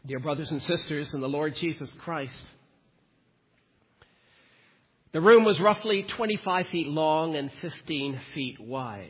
Dear brothers and sisters in the Lord Jesus Christ, the room was roughly 25 feet long and 15 feet wide.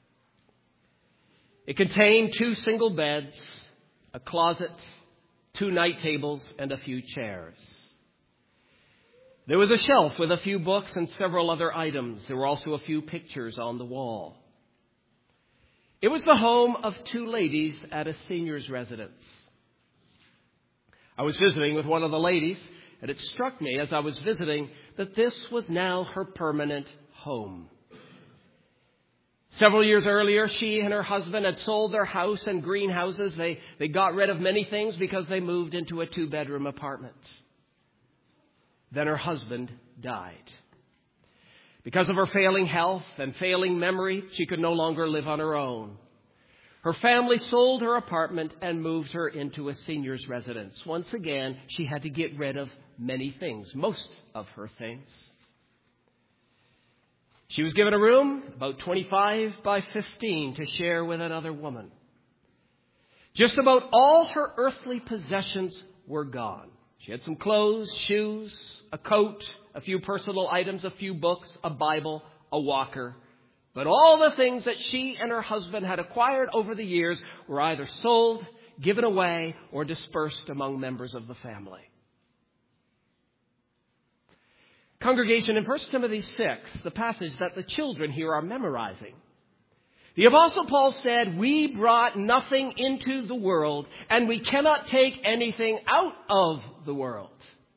It contained 2 single beds, a closet, 2 night tables, and a few chairs. There was a shelf with a few books and several other items. There were also a few pictures on the wall. It was the home of 2 ladies at a senior's residence. I was visiting with one of the ladies, and it struck me as I was visiting that this was now her permanent home. Several years earlier, she and her husband had sold their house and greenhouses. They got rid of many things because they moved into a 2-bedroom apartment. Then her husband died. Because of her failing health and failing memory, she could no longer live on her own. Her family sold her apartment and moved her into a senior's residence. Once again, she had to get rid of many things, most of her things. She was given a room, about 25 by 15, to share with another woman. Just about all her earthly possessions were gone. She had some clothes, shoes, a coat, a few personal items, a few books, a Bible, a walker. But all the things that she and her husband had acquired over the years were either sold, given away, or dispersed among members of the family. Congregation, in 1 Timothy 6, the passage that the children here are memorizing, the Apostle Paul said, "We brought nothing into the world, and we cannot take anything out of the world."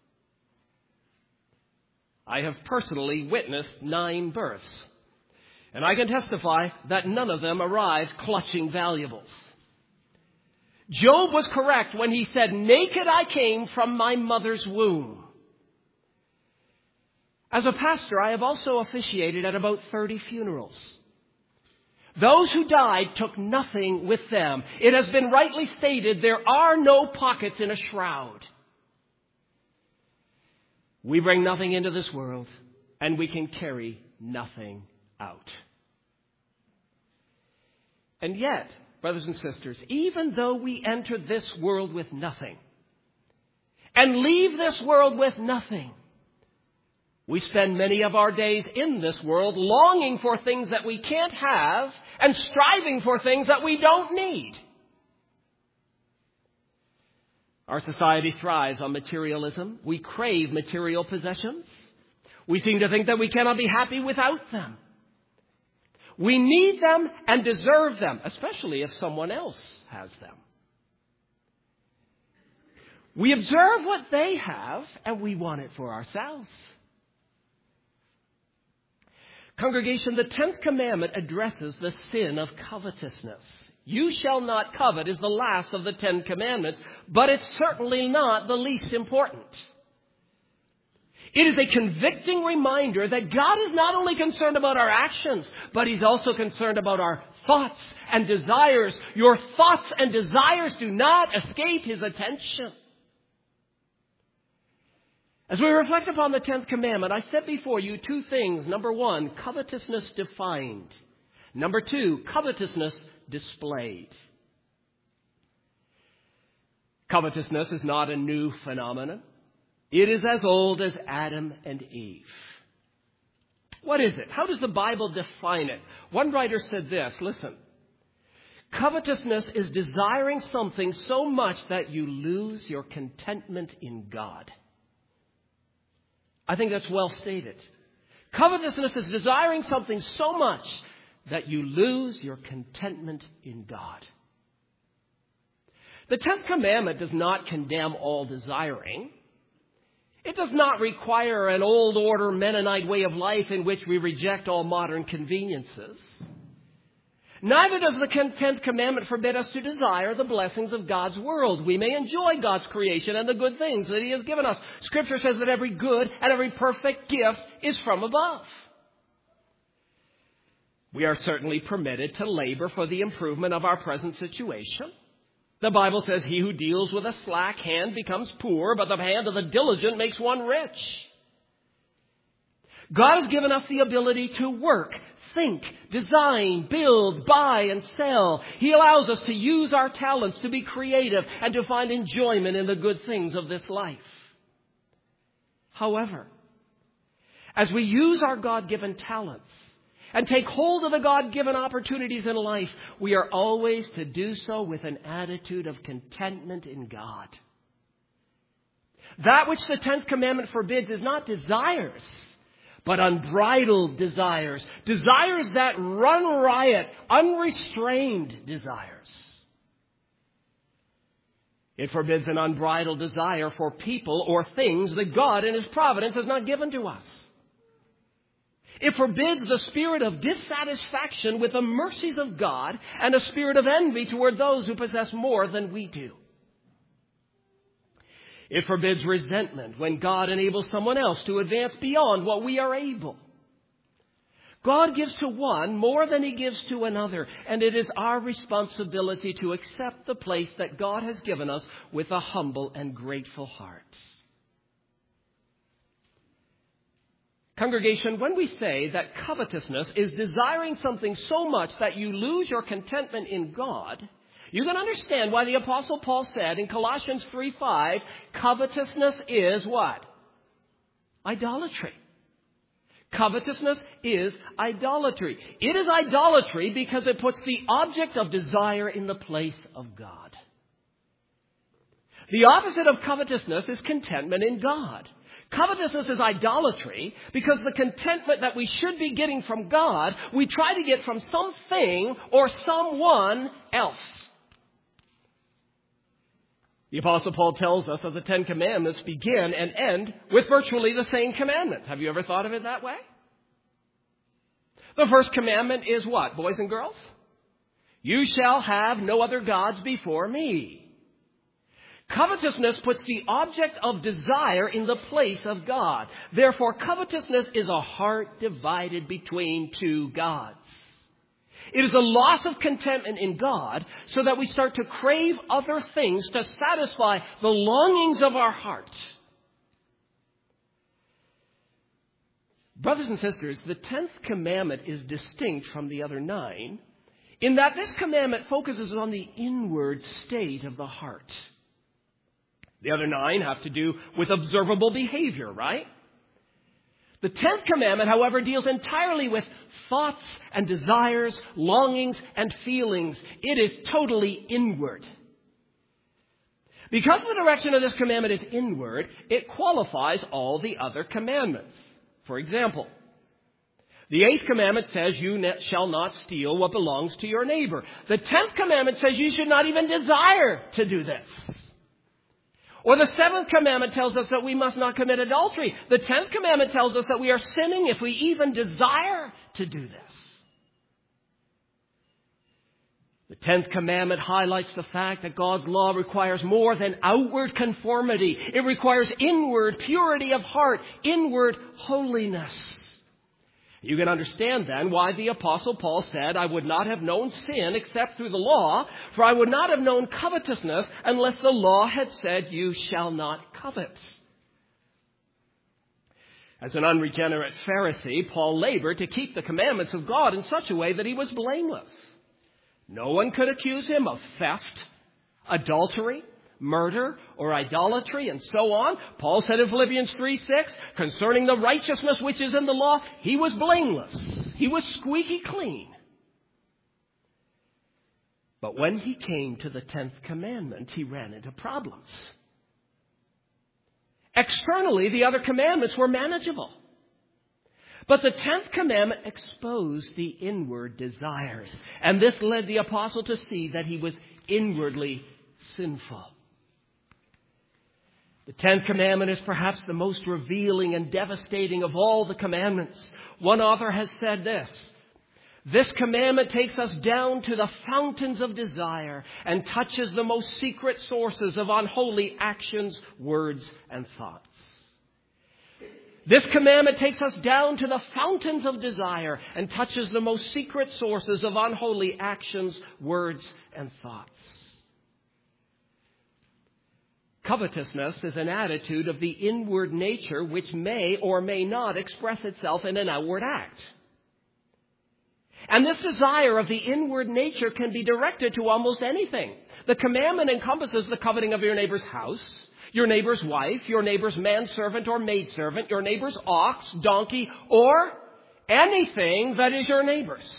I have personally witnessed 9 births. And I can testify that none of them arrived clutching valuables. Job was correct when he said, "Naked I came from my mother's womb." As a pastor, I have also officiated at about 30 funerals. Those who died took nothing with them. It has been rightly stated, there are no pockets in a shroud. We bring nothing into this world, and we can carry nothing out. And yet, brothers and sisters, even though we enter this world with nothing and leave this world with nothing, we spend many of our days in this world longing for things that we can't have and striving for things that we don't need. Our society thrives on materialism. We crave material possessions. We seem to think that we cannot be happy without them. We need them and deserve them, especially if someone else has them. We observe what they have and we want it for ourselves. Congregation, the 10th commandment addresses the sin of covetousness. You shall not covet is the last of the 10 commandments, but it's certainly not the least important. It is a convicting reminder that God is not only concerned about our actions, but He's also concerned about our thoughts and desires. Your thoughts and desires do not escape His attention. As we reflect upon the 10th commandment, I set before you 2 things. Number 1, covetousness defined. Number 2, covetousness displayed. Covetousness is not a new phenomenon. It is as old as Adam and Eve. What is it? How does the Bible define it? One writer said this, listen. Covetousness is desiring something so much that you lose your contentment in God. I think that's well stated. Covetousness is desiring something so much that you lose your contentment in God. The 10th commandment does not condemn all desiring. It does not require an old order Mennonite way of life in which we reject all modern conveniences. Neither does the 10th commandment forbid us to desire the blessings of God's world. We may enjoy God's creation and the good things that He has given us. Scripture says that every good and every perfect gift is from above. We are certainly permitted to labor for the improvement of our present situation. The Bible says, "He who deals with a slack hand becomes poor, but the hand of the diligent makes one rich." God has given us the ability to work, think, design, build, buy, and sell. He allows us to use our talents to be creative and to find enjoyment in the good things of this life. However, as we use our God-given talents and take hold of the God-given opportunities in life, we are always to do so with an attitude of contentment in God. That which the 10th commandment forbids is not desires, but unbridled desires. Desires that run riot, unrestrained desires. It forbids an unbridled desire for people or things that God in His providence has not given to us. It forbids the spirit of dissatisfaction with the mercies of God and a spirit of envy toward those who possess more than we do. It forbids resentment when God enables someone else to advance beyond what we are able. God gives to one more than He gives to another, and it is our responsibility to accept the place that God has given us with a humble and grateful heart. Congregation, when we say that covetousness is desiring something so much that you lose your contentment in God, you can understand why the Apostle Paul said in Colossians 3:5, covetousness is what? Idolatry. Covetousness is idolatry. It is idolatry because it puts the object of desire in the place of God. The opposite of covetousness is contentment in God. Covetousness is idolatry because the contentment that we should be getting from God, we try to get from something or someone else. The Apostle Paul tells us that the 10 Commandments begin and end with virtually the same commandment. Have you ever thought of it that way? The first commandment is what, boys and girls? You shall have no other gods before me. Covetousness puts the object of desire in the place of God. Therefore, covetousness is a heart divided between two gods. It is a loss of contentment in God so that we start to crave other things to satisfy the longings of our hearts. Brothers and sisters, the 10th commandment is distinct from the other 9 in that this commandment focuses on the inward state of the heart. The other 9 have to do with observable behavior, right? The 10th commandment, however, deals entirely with thoughts and desires, longings and feelings. It is totally inward. Because the direction of this commandment is inward, it qualifies all the other commandments. For example, the 8th commandment says you shall not steal what belongs to your neighbor. The 10th commandment says you should not even desire to do this. Or the 7th commandment tells us that we must not commit adultery. The 10th commandment tells us that we are sinning if we even desire to do this. The 10th commandment highlights the fact that God's law requires more than outward conformity. It requires inward purity of heart, inward holiness. You can understand then why the Apostle Paul said, I would not have known sin except through the law, for I would not have known covetousness unless the law had said, you shall not covet. As an unregenerate Pharisee, Paul labored to keep the commandments of God in such a way that he was blameless. No one could accuse him of theft, adultery, murder, or idolatry, and so on. Paul said in Philippians 3:6, concerning the righteousness which is in the law, he was blameless. He was squeaky clean. But when he came to the 10th commandment, he ran into problems. Externally, the other commandments were manageable. But the 10th commandment exposed the inward desires. And this led the apostle to see that he was inwardly sinful. The 10th commandment is perhaps the most revealing and devastating of all the commandments. One author has said this commandment takes us down to the fountains of desire and touches the most secret sources of unholy actions, words, and thoughts. This commandment takes us down to the fountains of desire and touches the most secret sources of unholy actions, words, and thoughts. Covetousness is an attitude of the inward nature which may or may not express itself in an outward act. And this desire of the inward nature can be directed to almost anything. The commandment encompasses the coveting of your neighbor's house, your neighbor's wife, your neighbor's manservant or maidservant, your neighbor's ox, donkey, or anything that is your neighbor's.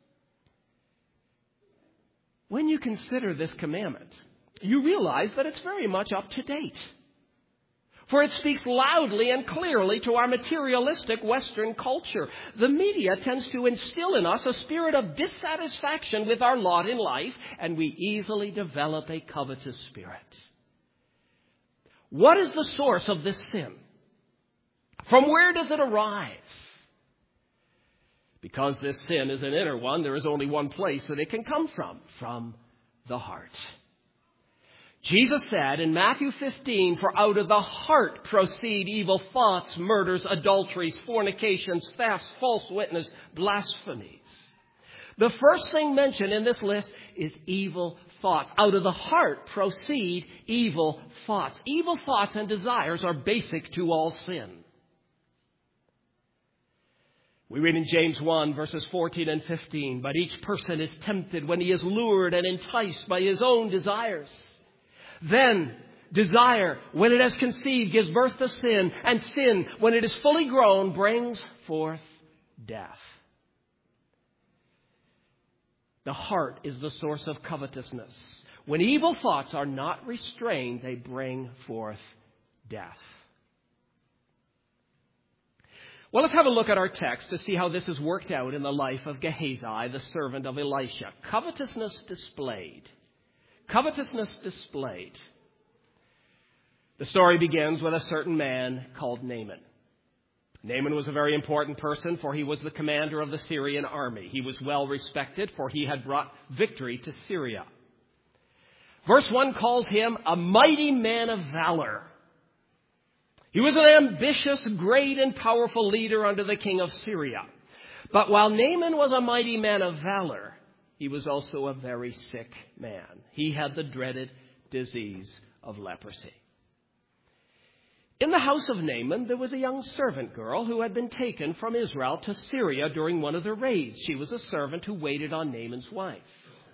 When you consider this commandment, you realize that it's very much up to date. For it speaks loudly and clearly to our materialistic Western culture. The media tends to instill in us a spirit of dissatisfaction with our lot in life, and we easily develop a covetous spirit. What is the source of this sin? From where does it arise? Because this sin is an inner one, there is only one place that it can come from the heart. Jesus said in Matthew 15, "For out of the heart proceed evil thoughts, murders, adulteries, fornications, thefts, false witness, blasphemies." The first thing mentioned in this list is evil thoughts. Out of the heart proceed evil thoughts. Evil thoughts and desires are basic to all sin. We read in James 1, verses 14 and 15, "But each person is tempted when he is lured and enticed by his own desires. Then desire, when it has conceived, gives birth to sin, and sin, when it is fully grown, brings forth death." The heart is the source of covetousness. When evil thoughts are not restrained, they bring forth death. Well, let's have a look at our text to see how this is worked out in the life of Gehazi, the servant of Elisha. Covetousness displayed. Covetousness displayed. The story begins with a certain man called Naaman. Naaman was a very important person, for he was the commander of the Syrian army. He was well respected, for he had brought victory to Syria. Verse 1 calls him a mighty man of valor. He was an ambitious, great, and powerful leader under the king of Syria. But while Naaman was a mighty man of valor, he was also a very sick man. He had the dreaded disease of leprosy. In the house of Naaman, there was a young servant girl who had been taken from Israel to Syria during one of the raids. She was a servant who waited on Naaman's wife.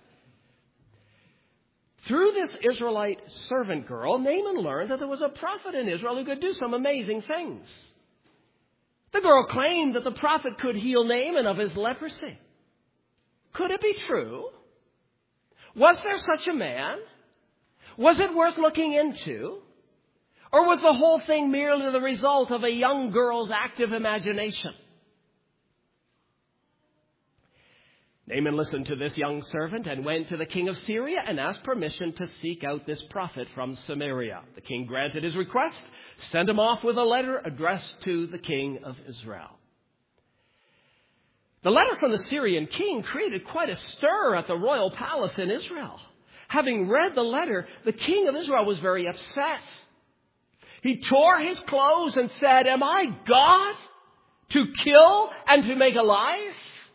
Through this Israelite servant girl, Naaman learned that there was a prophet in Israel who could do some amazing things. The girl claimed that the prophet could heal Naaman of his leprosy. Could it be true? Was there such a man? Was it worth looking into? Or was the whole thing merely the result of a young girl's active imagination? Naaman listened to this young servant and went to the king of Syria and asked permission to seek out this prophet from Samaria. The king granted his request, sent him off with a letter addressed to the king of Israel. The letter from the Syrian king created quite a stir at the royal palace in Israel. Having read the letter, the king of Israel was very upset. He tore his clothes and said, "Am I God to kill and to make alive?"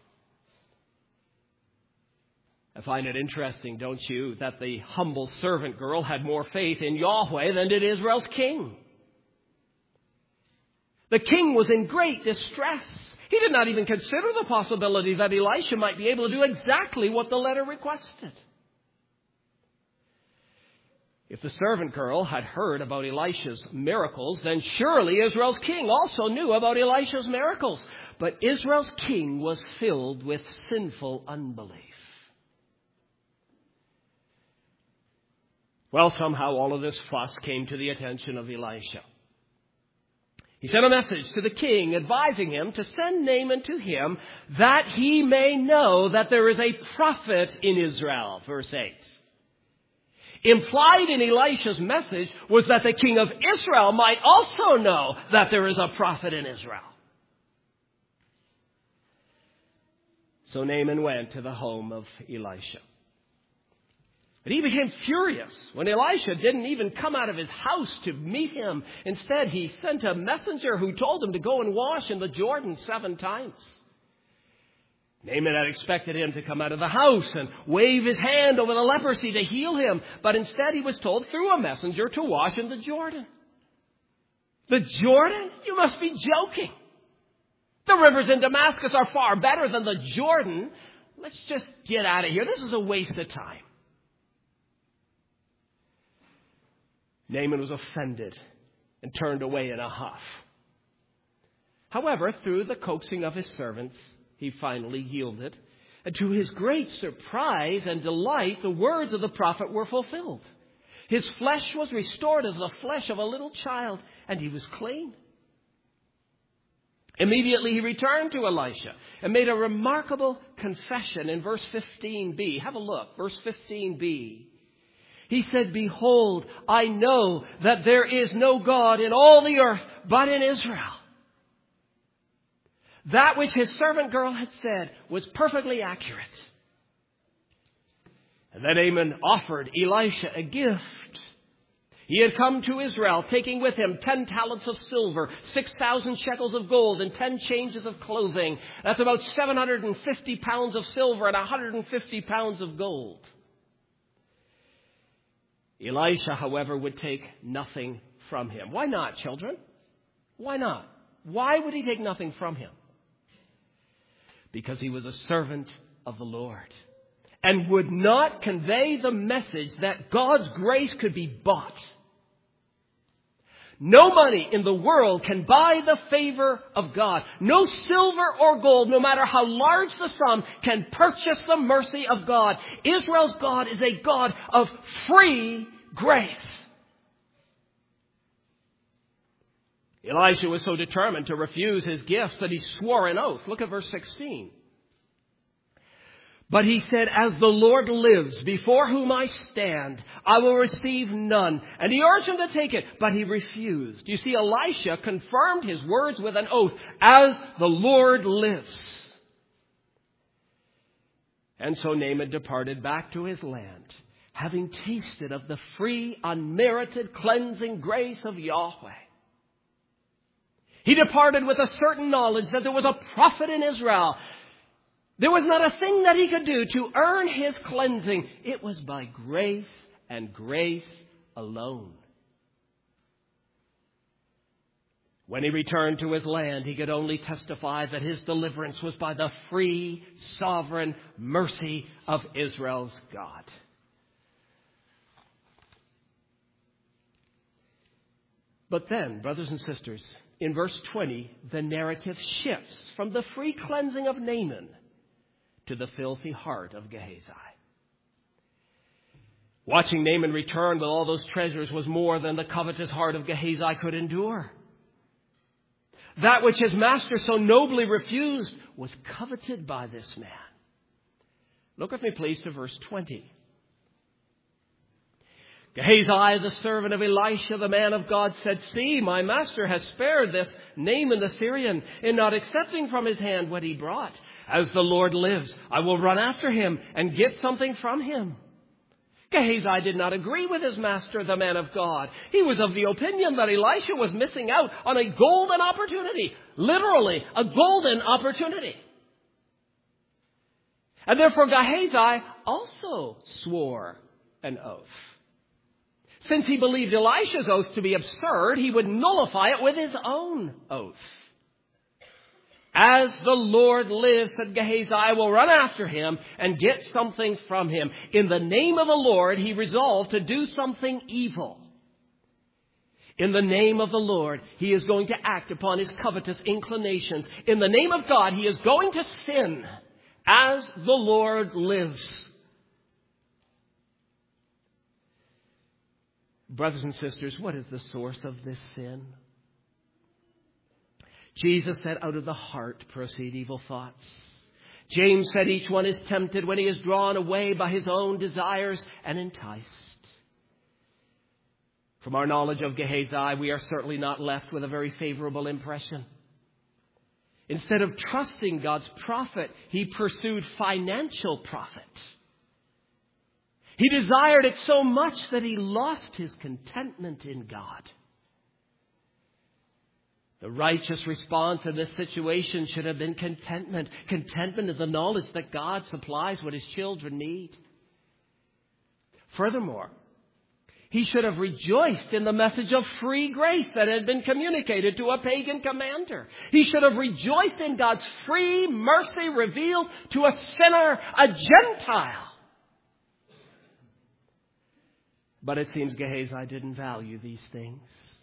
I find it interesting, don't you, that the humble servant girl had more faith in Yahweh than did Israel's king. The king was in great distress. He did not even consider the possibility that Elisha might be able to do exactly what the letter requested. If the servant girl had heard about Elisha's miracles, then surely Israel's king also knew about Elisha's miracles. But Israel's king was filled with sinful unbelief. Well, somehow all of this fuss came to the attention of Elisha. He sent a message to the king advising him to send Naaman to him that he may know that there is a prophet in Israel. Verse 8. Implied in Elisha's message was that the king of Israel might also know that there is a prophet in Israel. So Naaman went to the home of Elisha. But he became furious when Elisha didn't even come out of his house to meet him. Instead, he sent a messenger who told him to go and wash in the Jordan 7 times. Naaman had expected him to come out of the house and wave his hand over the leprosy to heal him. But instead he was told through a messenger to wash in the Jordan. The Jordan? You must be joking. The rivers in Damascus are far better than the Jordan. Let's just get out of here. This is a waste of time. Naaman was offended and turned away in a huff. However, through the coaxing of his servants, he finally yielded. And to his great surprise and delight, the words of the prophet were fulfilled. His flesh was restored as the flesh of a little child, and he was clean. Immediately he returned to Elisha and made a remarkable confession in verse 15b. Have a look, verse 15b. He said, "Behold, I know that there is no God in all the earth but in Israel." That which his servant girl had said was perfectly accurate. And then Naaman offered Elisha a gift. He had come to Israel, taking with him 10 talents of silver, 6,000 shekels of gold, and 10 changes of clothing. That's about 750 pounds of silver and 150 pounds of gold. Elisha, however, would take nothing from him. Why not, children? Why not? Why would he take nothing from him? Because he was a servant of the Lord and would not convey the message that God's grace could be bought. No money in the world can buy the favor of God. No silver or gold, no matter how large the sum, can purchase the mercy of God. Israel's God is a God of free grace. Elisha was so determined to refuse his gifts that he swore an oath. Look at verse 16. But he said, "As the Lord lives, before whom I stand, I will receive none." And he urged him to take it, but he refused. You see, Elisha confirmed his words with an oath, "As the Lord lives." And so Naaman departed back to his land, having tasted of the free, unmerited, cleansing grace of Yahweh. He departed with a certain knowledge that there was a prophet in Israel. There was not a thing that he could do to earn his cleansing. It was by grace and grace alone. When he returned to his land, he could only testify that his deliverance was by the free, sovereign mercy of Israel's God. But then, brothers and sisters, in verse 20, the narrative shifts from the free cleansing of Naaman to the filthy heart of Gehazi. Watching Naaman return with all those treasures was more than the covetous heart of Gehazi could endure. That which his master so nobly refused was coveted by this man. Look with me, please, to verse 20. Gehazi, the servant of Elisha, the man of God, said, "See, my master has spared this Naaman the Syrian in not accepting from his hand what he brought. As the Lord lives, I will run after him and get something from him." Gehazi did not agree with his master, the man of God. He was of the opinion that Elisha was missing out on a golden opportunity. Literally, a golden opportunity. And therefore Gehazi also swore an oath. Since he believed Elisha's oath to be absurd, he would nullify it with his own oath. "As the Lord lives," said Gehazi, "I will run after him and get something from him." In the name of the Lord, he resolved to do something evil. In the name of the Lord, he is going to act upon his covetous inclinations. In the name of God, he is going to sin. As the Lord lives. Brothers and sisters, what is the source of this sin? Jesus said, "Out of the heart proceed evil thoughts." James said, "Each one is tempted when he is drawn away by his own desires and enticed." From our knowledge of Gehazi, we are certainly not left with a very favorable impression. Instead of trusting God's prophet, he pursued financial profit. He desired it so much that he lost his contentment in God. The righteous response in this situation should have been contentment. Contentment is the knowledge that God supplies what His children need. Furthermore, he should have rejoiced in the message of free grace that had been communicated to a pagan commander. He should have rejoiced in God's free mercy revealed to a sinner, a Gentile. But it seems Gehazi didn't value these things.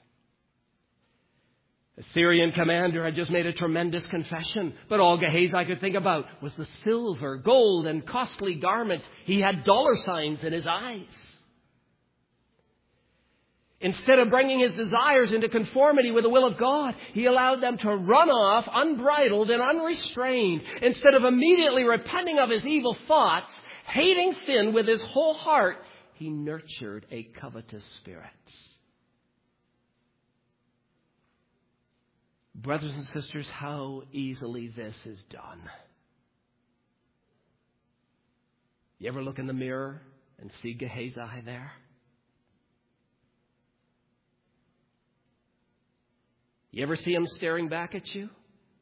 The Syrian commander had just made a tremendous confession, but all Gehazi could think about was the silver, gold, and costly garments. He had dollar signs in his eyes. Instead of bringing his desires into conformity with the will of God, he allowed them to run off unbridled and unrestrained. Instead of immediately repenting of his evil thoughts, hating sin with his whole heart, he nurtured a covetous spirit. Brothers and sisters, how easily this is done. You ever look in the mirror and see Gehazi there? You ever see him staring back at you?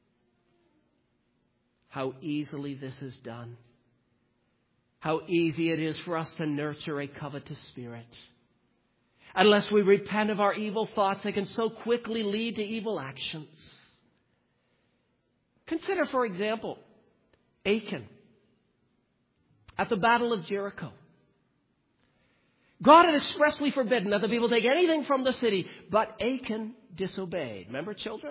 How easily this is done. How easy it is for us to nurture a covetous spirit. Unless we repent of our evil thoughts, they can so quickly lead to evil actions. Consider, for example, Achan at the Battle of Jericho. God had expressly forbidden that the people take anything from the city, but Achan disobeyed. Remember, children?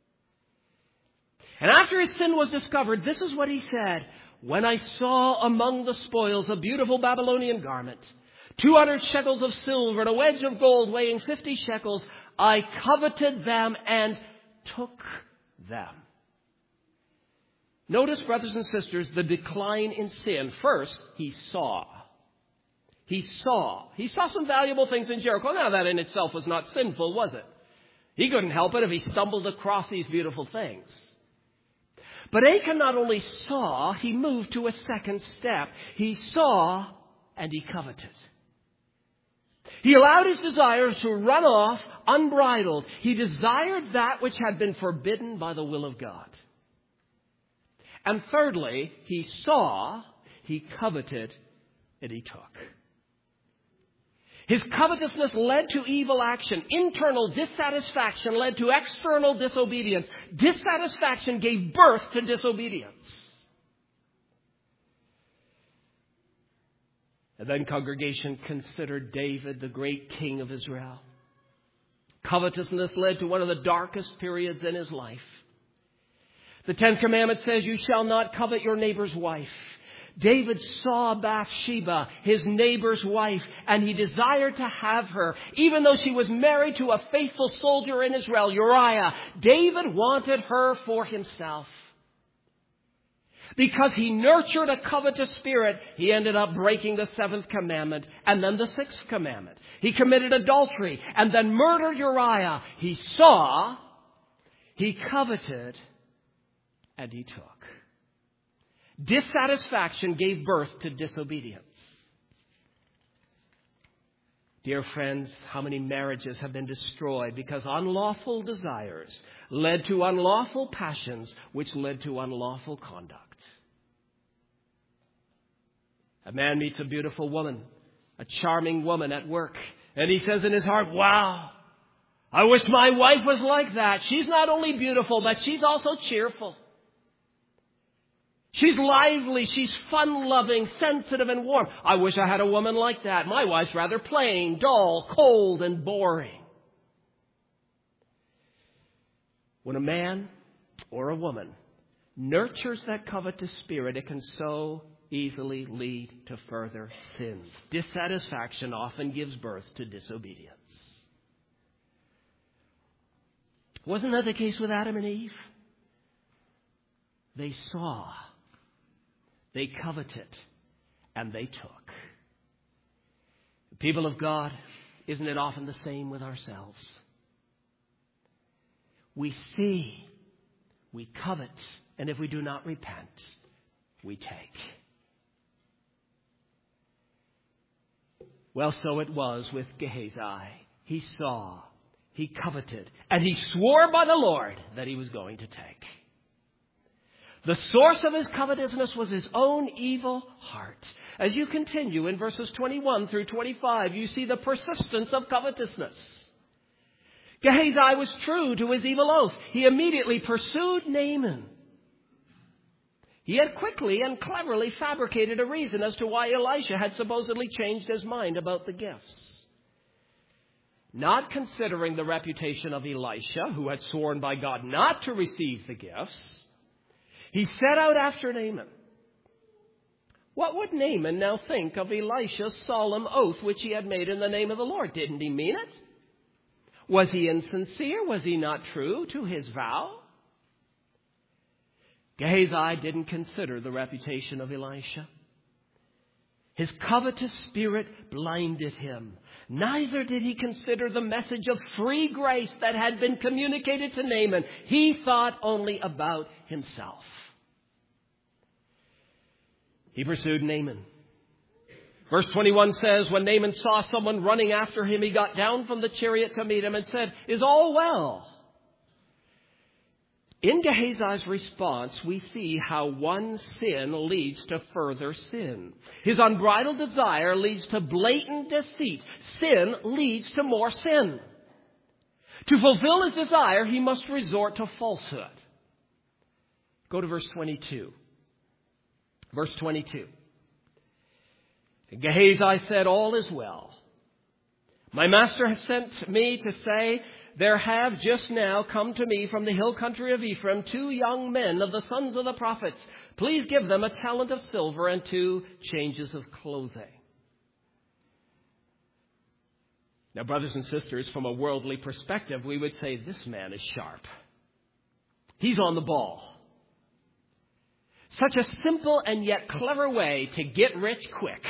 And after his sin was discovered, this is what he said: "When I saw among the spoils a beautiful Babylonian garment, 200 shekels of silver and a wedge of gold weighing 50 shekels, I coveted them and took them." Notice, brothers and sisters, the decline in sin. First, he saw. He saw some valuable things in Jericho. Now, that in itself was not sinful, was it? He couldn't help it if he stumbled across these beautiful things. But Achan not only saw, he moved to a second step. He saw and he coveted. He allowed his desires to run off unbridled. He desired that which had been forbidden by the will of God. And thirdly, he saw, he coveted, and he took. His covetousness led to evil action. Internal dissatisfaction led to external disobedience. Dissatisfaction gave birth to disobedience. And then, congregation, consider David, the great king of Israel. Covetousness led to one of the darkest periods in his life. The 10th commandment says, "You shall not covet your neighbor's wife." David saw Bathsheba, his neighbor's wife, and he desired to have her. Even though she was married to a faithful soldier in Israel, Uriah, David wanted her for himself. Because he nurtured a covetous spirit, he ended up breaking the 7th commandment and then the 6th commandment. He committed adultery and then murdered Uriah. He saw, he coveted, and he took. Dissatisfaction gave birth to disobedience. Dear friends, how many marriages have been destroyed because unlawful desires led to unlawful passions, which led to unlawful conduct? A man meets a beautiful woman, a charming woman at work, and he says in his heart, "Wow, I wish my wife was like that. She's not only beautiful, but she's also cheerful. She's lively, she's fun-loving, sensitive, and warm. I wish I had a woman like that. My wife's rather plain, dull, cold, and boring." When a man or a woman nurtures that covetous spirit, it can so easily lead to further sins. Dissatisfaction often gives birth to disobedience. Wasn't that the case with Adam and Eve? They saw, they coveted, and they took. People of God, isn't it often the same with ourselves? We see, we covet, and if we do not repent, we take. Well, so it was with Gehazi. He saw, he coveted, and he swore by the Lord that he was going to take. The source of his covetousness was his own evil heart. As you continue in verses 21 through 25, you see the persistence of covetousness. Gehazi was true to his evil oath. He immediately pursued Naaman. He had quickly and cleverly fabricated a reason as to why Elisha had supposedly changed his mind about the gifts. Not considering the reputation of Elisha, who had sworn by God not to receive the gifts, he set out after Naaman. What would Naaman now think of Elisha's solemn oath which he had made in the name of the Lord? Didn't he mean it? Was he insincere? Was he not true to his vow? Gehazi didn't consider the reputation of Elisha. His covetous spirit blinded him. Neither did he consider the message of free grace that had been communicated to Naaman. He thought only about himself. He pursued Naaman. Verse 21 says, when Naaman saw someone running after him, he got down from the chariot to meet him and said, "Is all well?" In Gehazi's response, we see how one sin leads to further sin. His unbridled desire leads to blatant deceit. Sin leads to more sin. To fulfill his desire, he must resort to falsehood. Go to verse 22. Verse 22. Gehazi said, "All is well. My master has sent me to say, there have just now come to me from the hill country of Ephraim 2 young men of the sons of the prophets. Please give them a talent of silver and 2 changes of clothing." Now, brothers and sisters, from a worldly perspective, we would say this man is sharp. He's on the ball. Such a simple and yet clever way to get rich quick.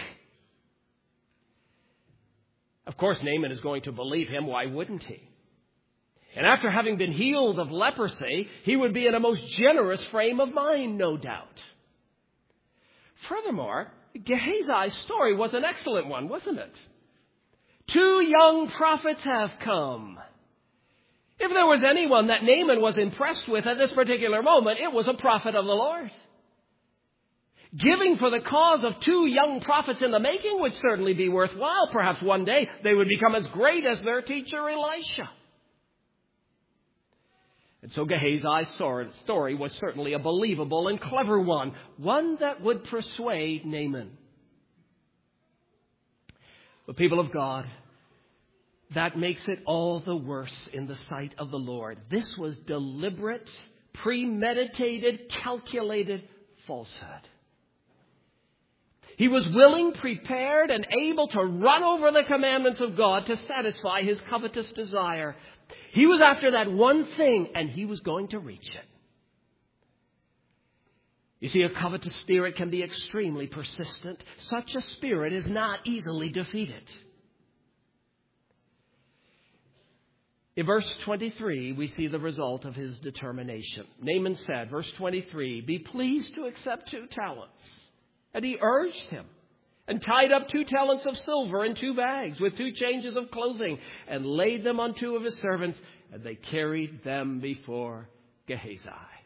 Of course, Naaman is going to believe him. Why wouldn't he? And after having been healed of leprosy, he would be in a most generous frame of mind, no doubt. Furthermore, Gehazi's story was an excellent one, wasn't it? 2 young prophets have come. If there was anyone that Naaman was impressed with at this particular moment, it was a prophet of the Lord. Giving for the cause of 2 young prophets in the making would certainly be worthwhile. Perhaps one day they would become as great as their teacher Elisha. And so Gehazi's story was certainly a believable and clever one. One that would persuade Naaman. But people of God, that makes it all the worse in the sight of the Lord. This was deliberate, premeditated, calculated falsehood. He was willing, prepared, and able to run over the commandments of God to satisfy his covetous desire. He was after that one thing, and he was going to reach it. You see, a covetous spirit can be extremely persistent. Such a spirit is not easily defeated. In verse 23, we see the result of his determination. Naaman said, verse 23, "Be pleased to accept 2 talents. And he urged him and tied up 2 talents of silver in 2 bags with 2 changes of clothing and laid them on 2 of his servants, and they carried them before Gehazi."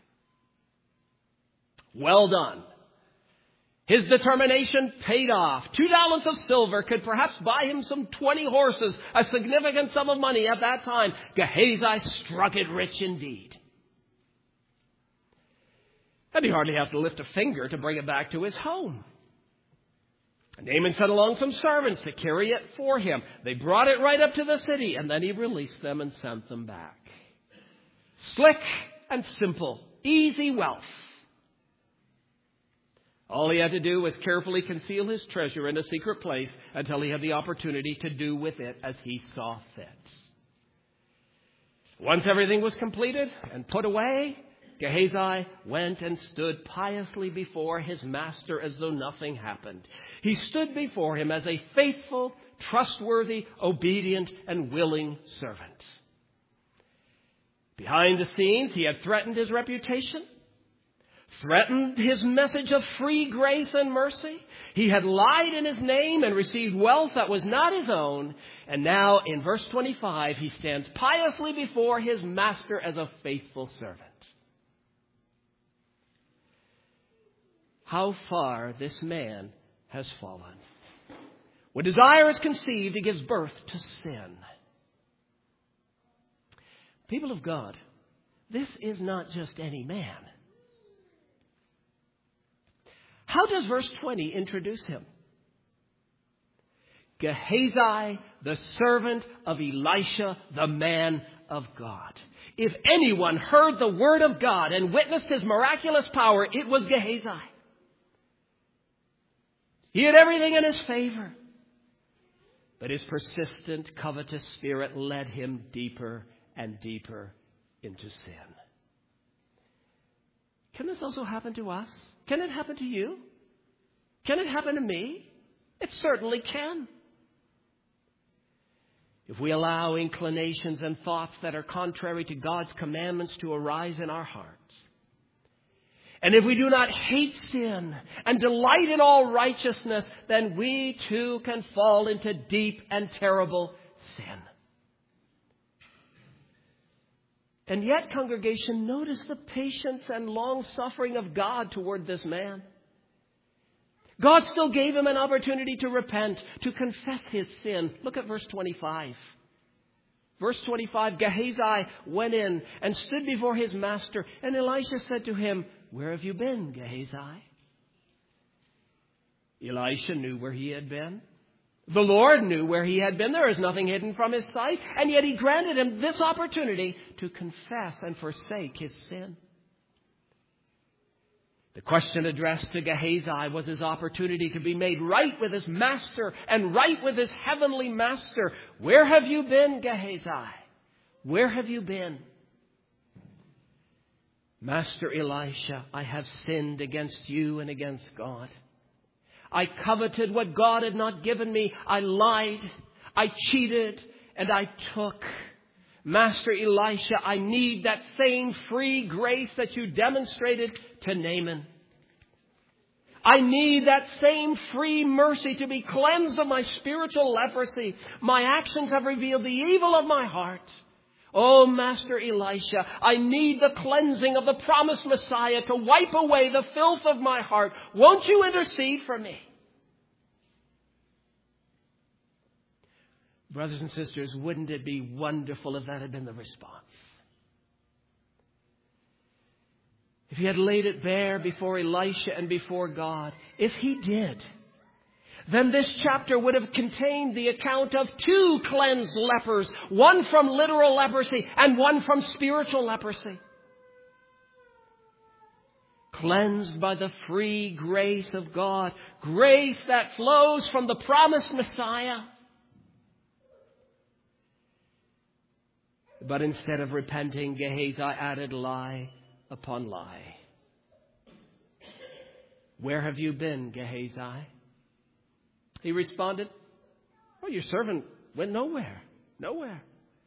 Well done. His determination paid off. 2 talents of silver could perhaps buy him some 20 horses, a significant sum of money at that time. Gehazi struck it rich indeed. And he hardly has to lift a finger to bring it back to his home. Naaman sent along some servants to carry it for him. They brought it right up to the city, and then he released them and sent them back. Slick and simple, easy wealth. All he had to do was carefully conceal his treasure in a secret place until he had the opportunity to do with it as he saw fit. Once everything was completed and put away, Gehazi went and stood piously before his master as though nothing happened. He stood before him as a faithful, trustworthy, obedient, and willing servant. Behind the scenes, he had threatened his reputation. threatened his message of free grace and mercy. He had lied in his name and received wealth that was not his own. And now in verse 25, he stands piously before his master as a faithful servant. How far this man has fallen. When desire is conceived, it gives birth to sin. People of God, this is not just any man. How does verse 20 introduce him? Gehazi, the servant of Elisha, the man of God. If anyone heard the word of God and witnessed his miraculous power, it was Gehazi. He had everything in his favor. But his persistent, covetous spirit led him deeper and deeper into sin. Can this also happen to us? Can it happen to you? Can it happen to me? It certainly can. If we allow inclinations and thoughts that are contrary to God's commandments to arise in our hearts, and if we do not hate sin and delight in all righteousness, then we too can fall into deep and terrible sin. And yet, congregation, notice the patience and long-suffering of God toward this man. God still gave him an opportunity to repent, to confess his sin. Look at verse 25. Verse 25, Gehazi went in and stood before his master, and Elisha said to him, "Where have you been, Gehazi?" Elisha knew where he had been. The Lord knew where he had been. There is nothing hidden from his sight. And yet he granted him this opportunity to confess and forsake his sin. The question addressed to Gehazi was his opportunity to be made right with his master and right with his heavenly master. Where have you been, Gehazi? Where have you been? Master Elisha, I have sinned against you and against God. I coveted what God had not given me. I lied, I cheated, and I took. Master Elisha, I need that same free grace that you demonstrated to Naaman. I need that same free mercy to be cleansed of my spiritual leprosy. My actions have revealed the evil of my heart. Oh, Master Elisha, I need the cleansing of the promised Messiah to wipe away the filth of my heart. Won't you intercede for me? Brothers and sisters, wouldn't it be wonderful if that had been the response? If he had laid it bare before Elisha and before God, if he did, then this chapter would have contained the account of two cleansed lepers, one from literal leprosy and one from spiritual leprosy. Cleansed by the free grace of God, grace that flows from the promised Messiah. But instead of repenting, Gehazi added lie upon lie. Where have you been, Gehazi? He responded, "Well, your servant went nowhere. Nowhere."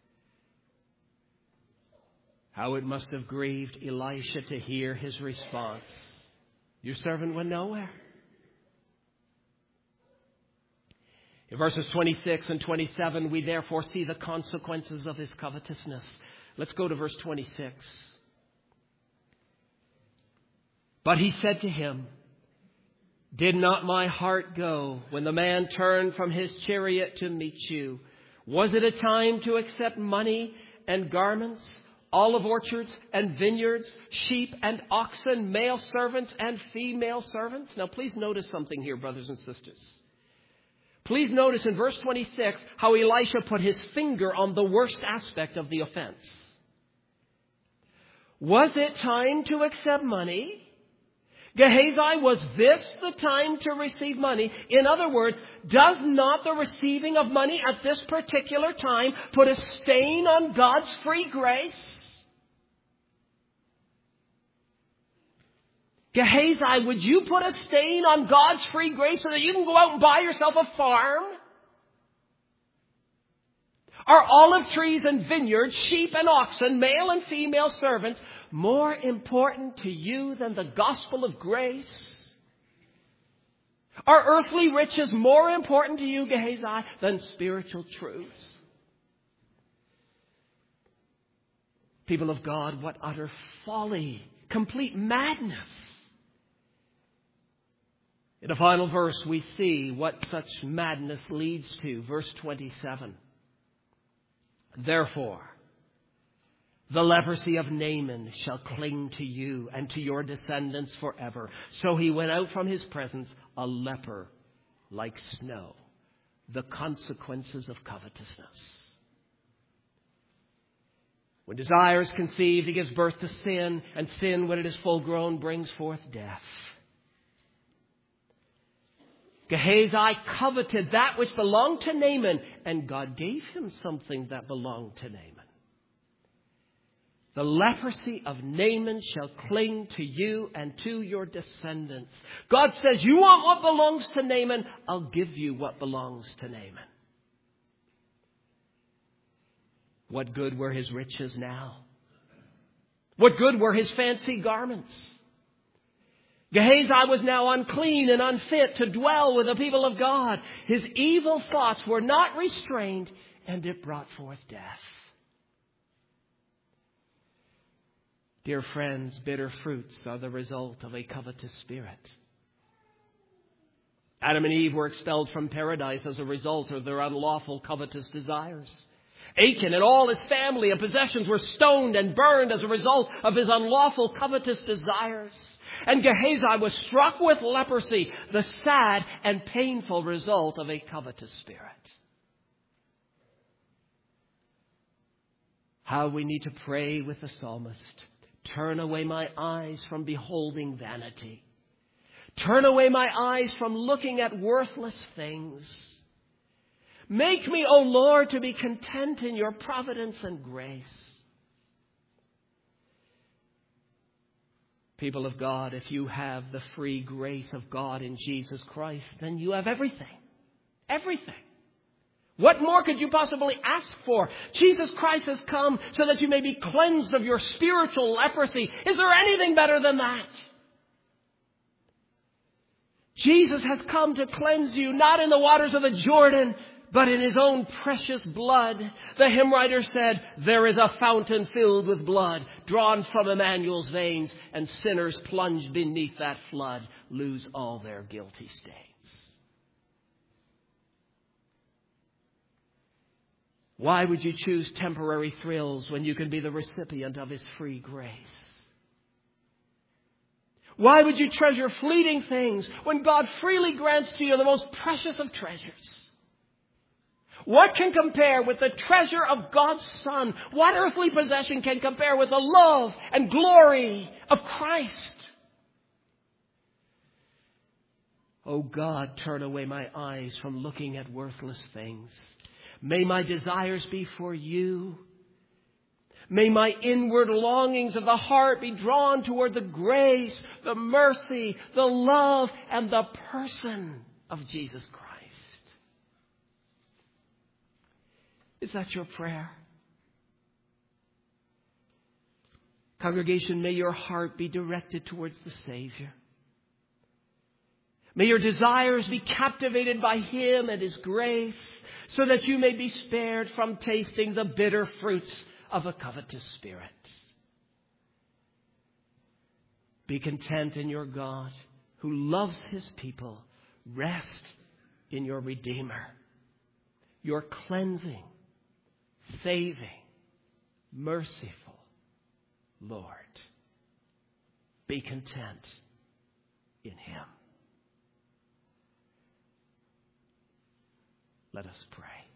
How it must have grieved Elisha to hear his response. Your servant went nowhere. In verses 26 and 27, we therefore see the consequences of his covetousness. Let's go to verse 26. But he said to him, "Did not my heart go when the man turned from his chariot to meet you? Was it a time to accept money and garments, olive orchards and vineyards, sheep and oxen, male servants and female servants?" Now please notice something here, brothers and sisters. Please notice in verse 26 how Elisha put his finger on the worst aspect of the offense. Was it time to accept money? Gehazi, was this the time to receive money? In other words, does not the receiving of money at this particular time put a stain on God's free grace? Gehazi, would you put a stain on God's free grace so that you can go out and buy yourself a farm? Are olive trees and vineyards, sheep and oxen, male and female servants more important to you than the gospel of grace? Are earthly riches more important to you, Gehazi, than spiritual truths? People of God, what utter folly, complete madness. In the final verse, we see what such madness leads to. Verse 27. Therefore, the leprosy of Naaman shall cling to you and to your descendants forever. So he went out from his presence a leper like snow. The consequences of covetousness. When desire is conceived, it gives birth to sin, and sin, when it is full grown, brings forth death. Gehazi coveted that which belonged to Naaman, and God gave him something that belonged to Naaman. The leprosy of Naaman shall cling to you and to your descendants. God says, you want what belongs to Naaman? I'll give you what belongs to Naaman. What good were his riches now? What good were his fancy garments? Gehazi was now unclean and unfit to dwell with the people of God. His evil thoughts were not restrained, and it brought forth death. Dear friends, bitter fruits are the result of a covetous spirit. Adam and Eve were expelled from paradise as a result of their unlawful covetous desires. Achan and all his family and possessions were stoned and burned as a result of his unlawful covetous desires. And Gehazi was struck with leprosy, the sad and painful result of a covetous spirit. How we need to pray with the psalmist. Turn away my eyes from beholding vanity. Turn away my eyes from looking at worthless things. Make me, O Lord, to be content in your providence and grace. People of God, if you have the free grace of God in Jesus Christ, then you have everything. Everything. What more could you possibly ask for? Jesus Christ has come so that you may be cleansed of your spiritual leprosy. Is there anything better than that? Jesus has come to cleanse you, not in the waters of the Jordan, but in his own precious blood. The hymn writer said, there is a fountain filled with blood, drawn from Emmanuel's veins, and sinners plunged beneath that flood lose all their guilty stains. Why would you choose temporary thrills when you can be the recipient of his free grace? Why would you treasure fleeting things when God freely grants to you the most precious of treasures? What can compare with the treasure of God's Son? What earthly possession can compare with the love and glory of Christ? Oh God, turn away my eyes from looking at worthless things. May my desires be for you. May my inward longings of the heart be drawn toward the grace, the mercy, the love, and the person of Jesus Christ. Is that your prayer? Congregation, may your heart be directed towards the Savior. May your desires be captivated by him and his grace, so that you may be spared from tasting the bitter fruits of a covetous spirit. Be content in your God, who loves his people. Rest in your Redeemer, your cleansing, saving, merciful Lord. Be content in him. Let us pray.